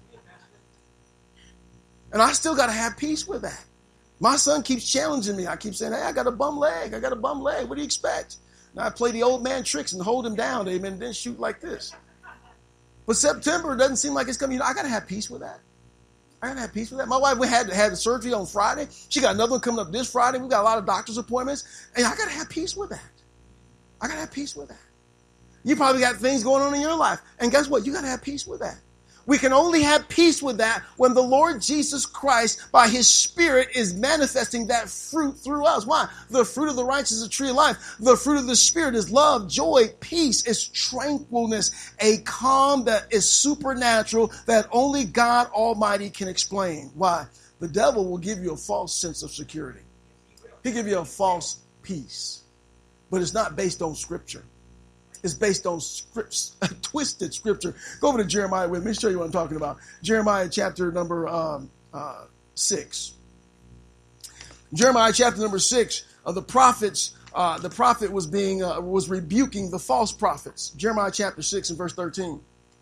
And I still got to have peace with that. My son keeps challenging me. I keep saying, hey, I got a bum leg. I got a bum leg. What do you expect? Now I play the old man tricks and hold him down, amen, and then shoot like this. But September doesn't seem like it's coming. I got to have peace with that. I got to have peace with that. My wife had the surgery on Friday. She got another one coming up this Friday. We got a lot of doctor's appointments. And I got to have peace with that. I got to have peace with that. You probably got things going on in your life. And guess what? You got to have peace with that. We can only have peace with that when the Lord Jesus Christ, by his Spirit, is manifesting that fruit through us. Why? The fruit of the righteous is a tree of life. The fruit of the Spirit is love, joy, peace, is tranquilness, a calm that is supernatural that only God Almighty can explain. Why? The devil will give you a false sense of security. He'll give you a false peace. But it's not based on Scripture. It's based on twisted Scripture. Go over to Jeremiah with me. Let me show you what I'm talking about. Jeremiah chapter number 6. Jeremiah chapter number 6. The prophet was rebuking the false prophets. Jeremiah chapter 6 and verse 13.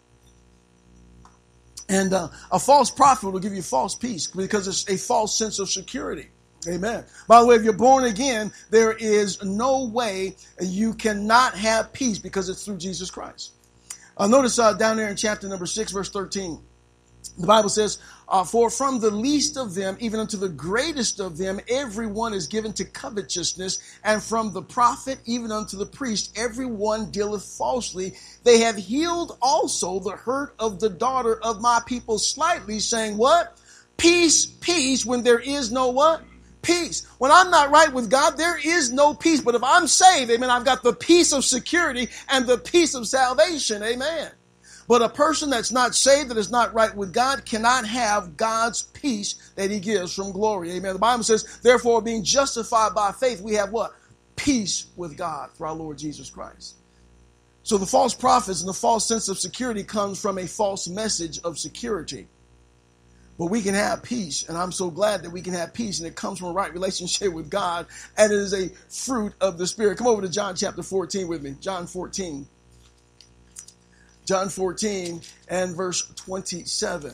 And a false prophet will give you false peace because it's a false sense of security. Amen. By the way, if you're born again, there is no way you cannot have peace because it's through Jesus Christ. Notice down there in chapter number 6, verse 13, the Bible says, for from the least of them, even unto the greatest of them, everyone is given to covetousness, and from the prophet, even unto the priest, everyone dealeth falsely. They have healed also the hurt of the daughter of my people slightly, saying what? Peace, peace, when there is no what? Peace. When I'm not right with God, there is no peace. But if I'm saved, amen, I've got the peace of security and the peace of salvation, amen. But a person that's not saved, that is not right with God, cannot have God's peace that he gives from glory, amen. The Bible says, therefore, being justified by faith, we have what? Peace with God through our Lord Jesus Christ. So the false prophets and the false sense of security comes from a false message of security. But we can have peace, and I'm so glad that we can have peace, and it comes from a right relationship with God, and it is a fruit of the Spirit. Come over to John chapter 14 with me. John 14. John 14 and verse 27.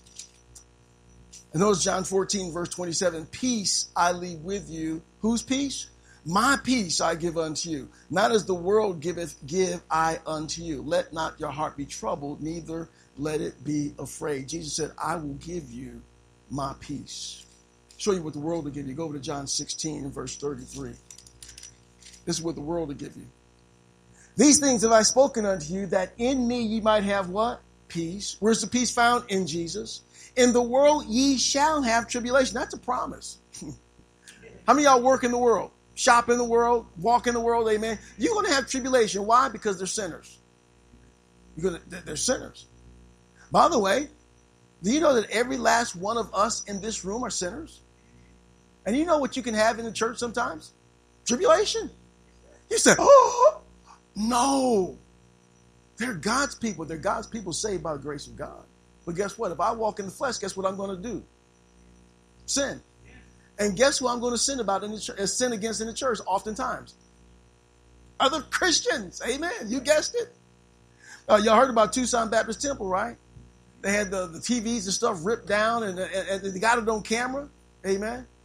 And notice John 14, verse 27. Peace I leave with you. Whose peace? My peace I give unto you. Not as the world giveth, give I unto you. Let not your heart be troubled, neither let it be afraid. Jesus said, I will give you my peace. Show you what the world will give you. Go over to John 16 and verse 33. This is what the world will give you. These things have I spoken unto you, that in me ye might have what? Peace. Where's the peace found? In Jesus. In the world ye shall have tribulation. That's a promise. How many of y'all work in the world? Shop in the world? Walk in the world? Amen. You're going to have tribulation. Why? Because they're sinners. They're sinners. By the way, do you know that every last one of us in this room are sinners? And you know what you can have in the church sometimes? Tribulation. You say, oh, no. They're God's people. They're God's people saved by the grace of God. But guess what? If I walk in the flesh, guess what I'm going to do? Sin. And guess who I'm going to sin about in the church, sin against in the church oftentimes? Other Christians. Amen. You guessed it. Y'all heard about Tucson Baptist Temple, right? They had the TVs and stuff ripped down, and they got it on camera. Amen.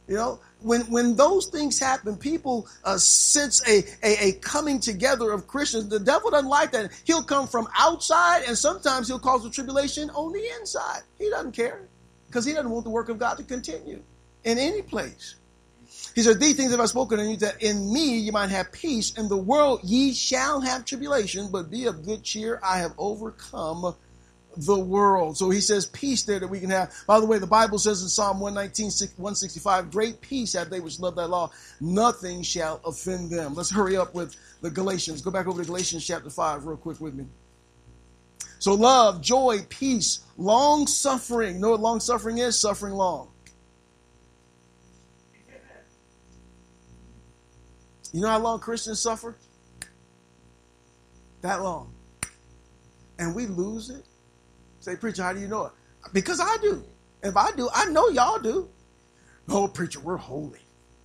You know, when those things happen, people sense a coming together of Christians. The devil doesn't like that. He'll come from outside, and sometimes he'll cause a tribulation on the inside. He doesn't care because he doesn't want the work of God to continue in any place. He said, these things have I spoken unto you, that in me you might have peace. In the world ye shall have tribulation, but be of good cheer. I have overcome the world. So he says peace there that we can have. By the way, the Bible says in Psalm 119, 165, great peace have they which love thy law. Nothing shall offend them. Let's hurry up with the Galatians. Go back over to Galatians chapter 5 real quick with me. So love, joy, peace, long suffering. You know what long suffering is? Suffering long. You know how long Christians suffer? That long. And we lose it. Say, preacher, how do you know it? Because I do. If I do, I know y'all do. Oh, preacher, we're holy.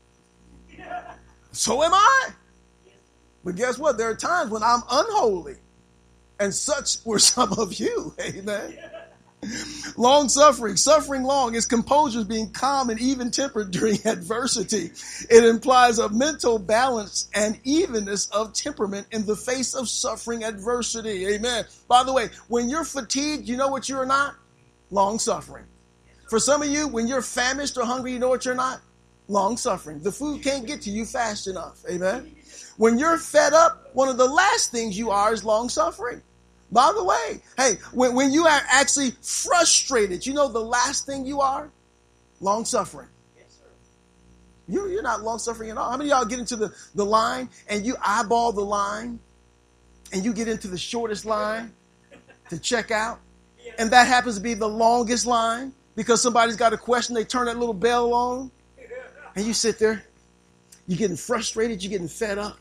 So am I. But guess what? There are times when I'm unholy. And such were some of you. Amen. Long suffering, suffering long is composure, being calm and even tempered during adversity. It implies a mental balance and evenness of temperament in the face of suffering adversity. Amen. By the way, when you're fatigued, you know what you're not? Long suffering. For some of you, when you're famished or hungry, you know what you're not? Long suffering. The food can't get to you fast enough. Amen. When you're fed up, one of the last things you are is long suffering. By the way, hey, when you are actually frustrated, you know the last thing you are? Long suffering. Yes, sir. You're not long suffering at all. How many of y'all get into the line and you eyeball the line and you get into the shortest line to check out? And that happens to be the longest line because somebody's got a question, they turn that little bell on and you sit there. You're getting frustrated, you're getting fed up.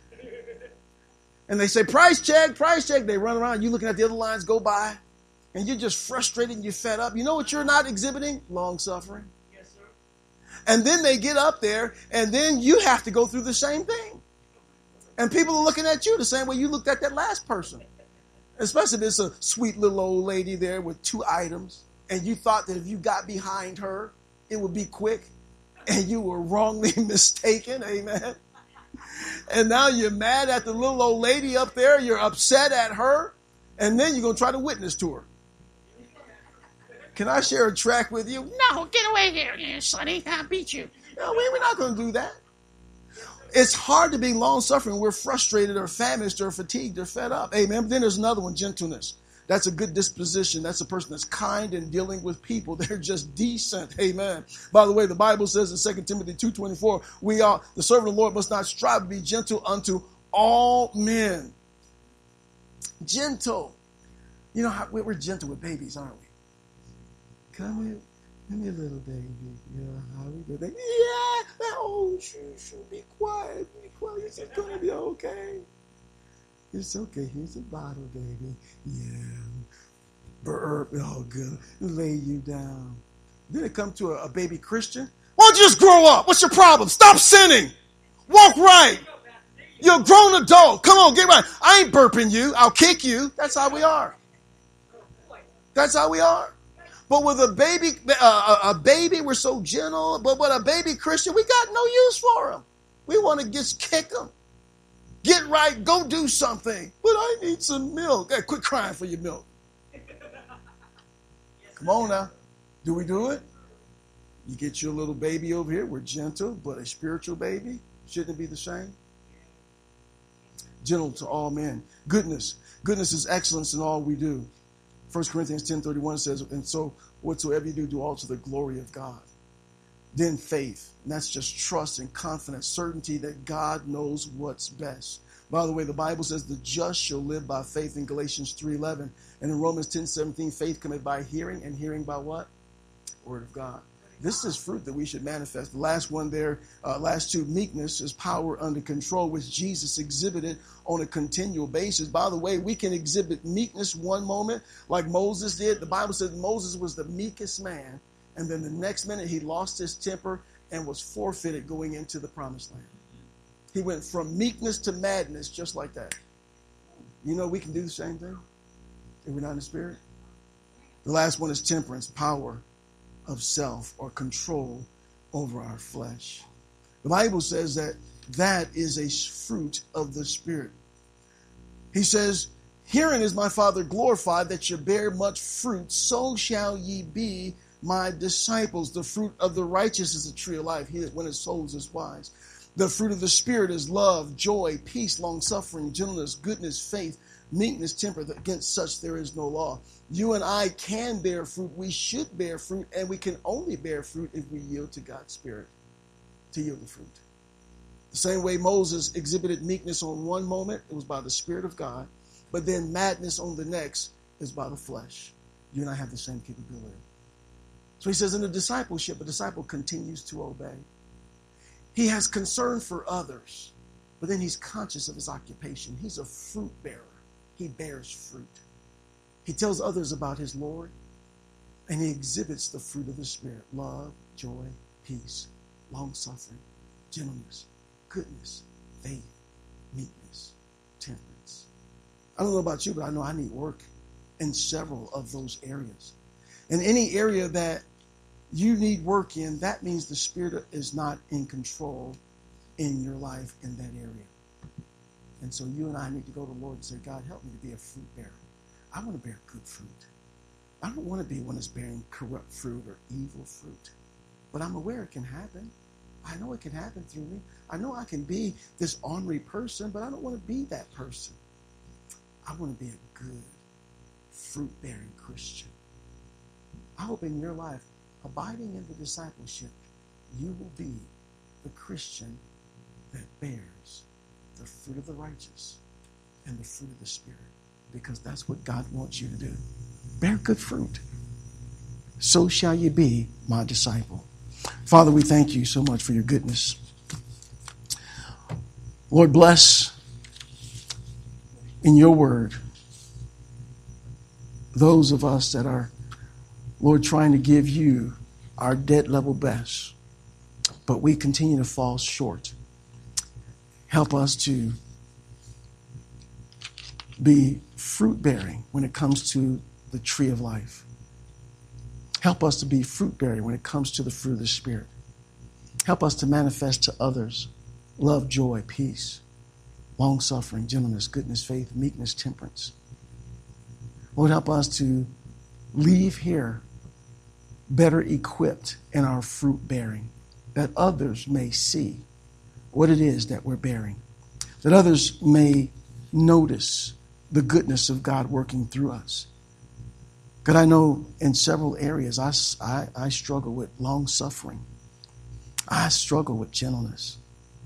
And they say, price check, price check. They run around, you looking at the other lines go by, and you're just frustrated and you're fed up. You know what you're not exhibiting? Long suffering. Yes, sir. And then they get up there, and then you have to go through the same thing. And people are looking at you the same way you looked at that last person. Especially if it's a sweet little old lady there with 2 items, and you thought that if you got behind her, it would be quick, and you were wrongly mistaken. Amen. And now you're mad at the little old lady up there. You're upset at her. And then you're going to try to witness to her. Can I share a track with you? No, get away here, sonny. I'll beat you. No, we're not going to do that. It's hard to be long-suffering. We're frustrated or famished or fatigued or fed up. Amen. But then there's another one, gentleness. That's a good disposition. That's a person that's kind in dealing with people. They're just decent. Amen. By the way, the Bible says in 2 Timothy 2:24, the servant of the Lord must not strive to be gentle unto all men. Gentle. You know, we're gentle with babies, aren't we? Come here. Give me a little baby. You know, how we do that? Yeah. Oh, shoot. Be quiet. Be quiet. It's going to be okay. It's okay. Here's a bottle, baby. Yeah. Burp. Oh, good. Lay you down. Then it comes to a baby Christian. Why don't you just grow up? What's your problem? Stop sinning. Walk right. You're a grown adult. Come on, get right. I ain't burping you. I'll kick you. That's how we are. That's how we are. But with a baby, we're so gentle. But with a baby Christian, we got no use for him. We want to just kick him. Get right, go do something. But I need some milk. Hey, quit crying for your milk. Come on now. Do we do it? You get your little baby over here. We're gentle, but a spiritual baby. Shouldn't it be the same? Gentle to all men. Goodness. Goodness is excellence in all we do. 1 Corinthians 10:31 says, and so whatsoever you do all to the glory of God. Then faith, and that's just trust and confidence, certainty that God knows what's best. By the way, the Bible says the just shall live by faith in Galatians 3:11. And in Romans 10:17, faith cometh by hearing, and hearing by what? Word of God. This is fruit that we should manifest. The last one there, last two, meekness is power under control, which Jesus exhibited on a continual basis. By the way, we can exhibit meekness one moment like Moses did. The Bible says Moses was the meekest man. And then the next minute he lost his temper and was forfeited going into the promised land. He went from meekness to madness just like that. You know we can do the same thing if we're not in the Spirit. The last one is temperance, power of self or control over our flesh. The Bible says that is a fruit of the Spirit. He says, herein is my Father glorified, that ye bear much fruit, so shall ye be my disciples. The fruit of the righteous is a tree of life. He that winneth souls is wise. The fruit of the Spirit is love, joy, peace, long-suffering, gentleness, goodness, faith, meekness, temper. Against such there is no law. You and I can bear fruit. We should bear fruit, and we can only bear fruit if we yield to God's Spirit to yield the fruit. The same way Moses exhibited meekness on one moment, it was by the Spirit of God, but then madness on the next is by the flesh. You and I have the same capability. So he says in the discipleship, a disciple continues to obey. He has concern for others, but then he's conscious of his occupation. He's a fruit bearer. He bears fruit. He tells others about his Lord, and he exhibits the fruit of the Spirit: love, joy, peace, long-suffering, gentleness, goodness, faith, meekness, temperance. I don't know about you, but I know I need work in several of those areas. In any area that you need work in, that means the Spirit is not in control in your life in that area. And so you and I need to go to the Lord and say, God, help me to be a fruit bearer. I want to bear good fruit. I don't want to be one that's bearing corrupt fruit or evil fruit. But I'm aware it can happen. I know it can happen through me. I know I can be this ornery person, but I don't want to be that person. I want to be a good, fruit-bearing Christian. I hope in your life, abiding in the discipleship, you will be the Christian that bears the fruit of the righteous and the fruit of the Spirit, because that's what God wants you to do. Bear good fruit. So shall you be my disciple. Father, we thank you so much for your goodness. Lord, bless in your word those of us that are, Lord, trying to give you our dead level best, but we continue to fall short. Help us to be fruit-bearing when it comes to the tree of life. Help us to be fruit-bearing when it comes to the fruit of the Spirit. Help us to manifest to others love, joy, peace, long-suffering, gentleness, goodness, faith, meekness, temperance. Lord, help us to leave here better equipped in our fruit bearing, that others may see what it is that we're bearing, that others may notice the goodness of God working through us. God, I know in several areas I struggle with long suffering. I struggle with gentleness.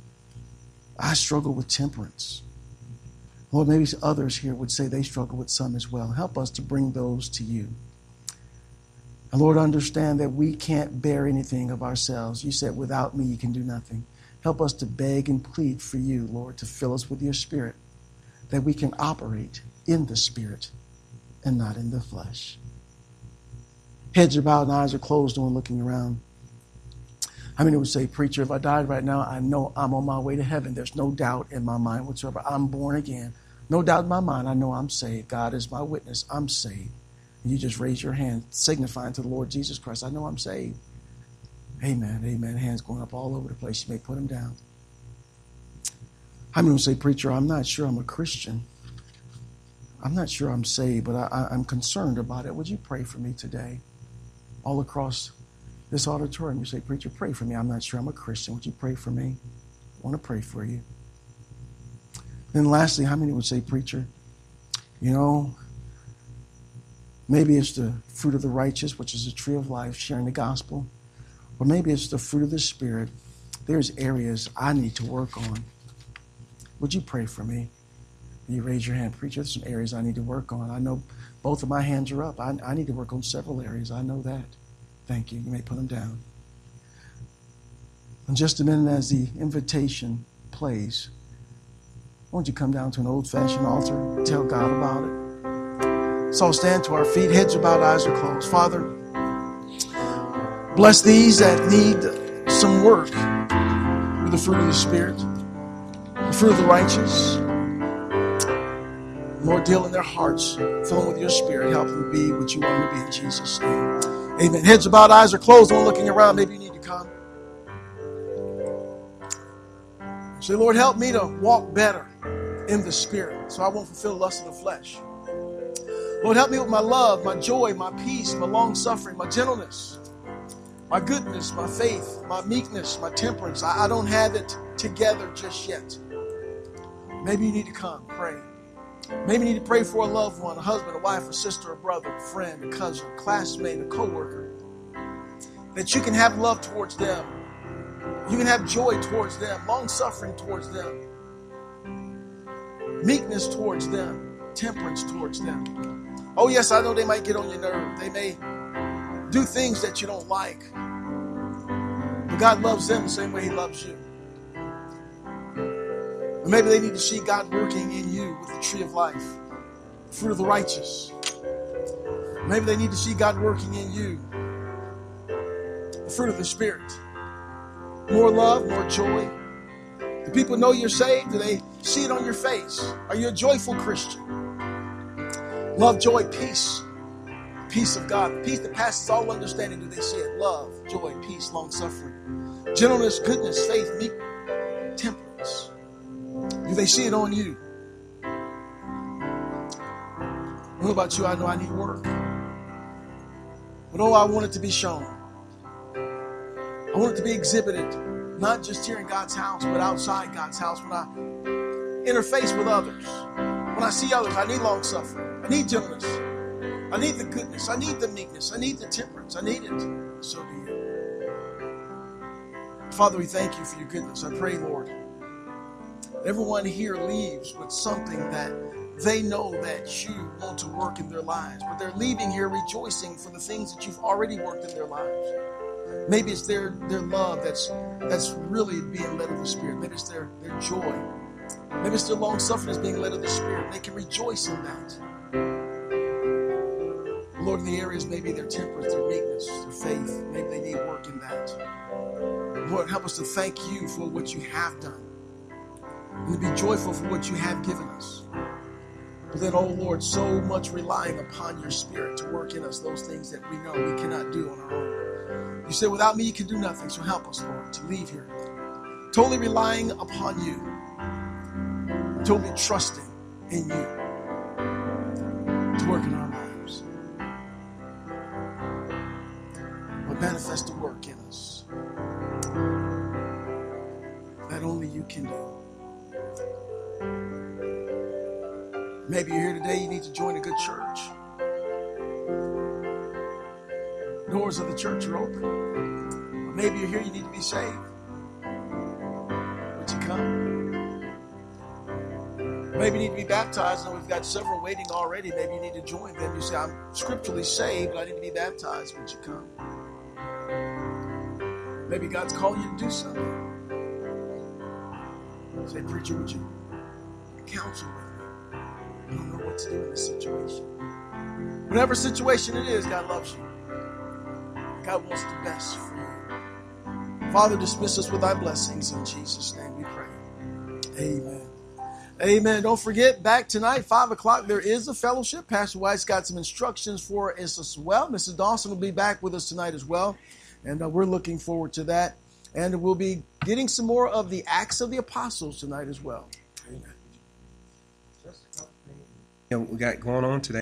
I struggle with temperance. Lord, maybe others here would say they struggle with some as well. Help us to bring those to you. And Lord, understand that we can't bear anything of ourselves. You said, without me, you can do nothing. Help us to beg and plead for you, Lord, to fill us with your Spirit, that we can operate in the Spirit and not in the flesh. Heads are bowed and eyes are closed, no one looking around. How many would say, preacher, if I died right now, I know I'm on my way to heaven. There's no doubt in my mind whatsoever. I'm born again. No doubt in my mind, I know I'm saved. God is my witness. I'm saved. And you just raise your hand, signifying to the Lord Jesus Christ, I know I'm saved. Amen, amen. Hands going up all over the place. You may put them down. How many would say, preacher, I'm not sure I'm a Christian. I'm not sure I'm saved, but I'm concerned about it. Would you pray for me today? All across this auditorium, you say, preacher, pray for me. I'm not sure I'm a Christian. Would you pray for me? I want to pray for you. Then lastly, how many would say, preacher, you know, maybe it's the fruit of the righteous, which is the tree of life, sharing the gospel. Or maybe it's the fruit of the Spirit. There's areas I need to work on. Would you pray for me? You raise your hand. Preacher, there's some areas I need to work on. I know both of my hands are up. I need to work on several areas. I know that. Thank you. You may put them down. In just a minute, as the invitation plays, won't you come down to an old-fashioned altar and tell God about it? So I'll stand to our feet, heads are bowed, eyes are closed. Father, bless these that need some work with the fruit of the Spirit, the fruit of the righteous. Lord, deal in their hearts. Fill them with your Spirit. Help them be what you want them to be in Jesus' name. Amen. Heads are bowed, eyes are closed. No one looking around. Maybe you need to come. Say, Lord, help me to walk better in the Spirit so I won't fulfill the lust of the flesh. Lord, help me with my love, my joy, my peace, my long-suffering, my gentleness, my goodness, my faith, my meekness, my temperance. I don't have it together just yet. Maybe you need to come, pray. Maybe you need to pray for a loved one, a husband, a wife, a sister, a brother, a friend, a cousin, a classmate, a co-worker. That you can have love towards them. You can have joy towards them, long-suffering towards them, meekness towards them, temperance towards them. Oh, yes, I know they might get on your nerve. They may do things that you don't like. But God loves them the same way He loves you. Or maybe they need to see God working in you with the tree of life, the fruit of the righteous. Maybe they need to see God working in you, the fruit of the Spirit. More love, more joy. Do people know you're saved? Do they see it on your face? Are you a joyful Christian? Love, joy, peace. Peace of God. Peace that passes all understanding. Do they see it? Love, joy, peace, long-suffering. Gentleness, goodness, faith, meekness, temperance. Do they see it on you? What about you? I know I need work. But I want it to be shown. I want it to be exhibited, not just here in God's house, but outside God's house. When I interface with others, when I see others, I need long-suffering. I need gentleness. I need the goodness. I need the meekness. I need the temperance. I need it. So do you. Father, we thank you for your goodness. I pray, Lord, everyone here leaves with something that they know that you want to work in their lives. But they're leaving here rejoicing for the things that you've already worked in their lives. Maybe it's their love that's really being led of the Spirit. Maybe it's their joy. Maybe it's their long-suffering that's being led of the Spirit. They can rejoice in that. Lord, in the areas, maybe their temperance, their meekness, their faith, maybe they need work in that. Lord, help us to thank you for what you have done and to be joyful for what you have given us. But then, oh Lord, so much relying upon your Spirit to work in us those things that we know we cannot do on our own. You said, without me, you can do nothing. So help us, Lord, to leave here totally relying upon you, totally trusting in you to work in our lives. But manifest the work in us that only you can do. Maybe you're here today, you need to join a good church. Doors of the church are open. Or maybe you're here, you need to be saved. Would you come? Maybe you need to be baptized, and we've got several waiting already. Maybe you need to join them. You say, I'm scripturally saved, but I need to be baptized. Would you come? Maybe God's calling you to do something. Say, preacher, would you counsel with me? I don't know what to do in this situation. Whatever situation it is, God loves you. God wants the best for you. Father, dismiss us with thy blessings. In Jesus' name we pray. Amen. Amen. Don't forget, back tonight, 5 o'clock, there is a fellowship. Pastor White's got some instructions for us as well. Mrs. Dawson will be back with us tonight as well. And we're looking forward to that. And we'll be getting some more of the Acts of the Apostles tonight as well. Amen. We got going on today.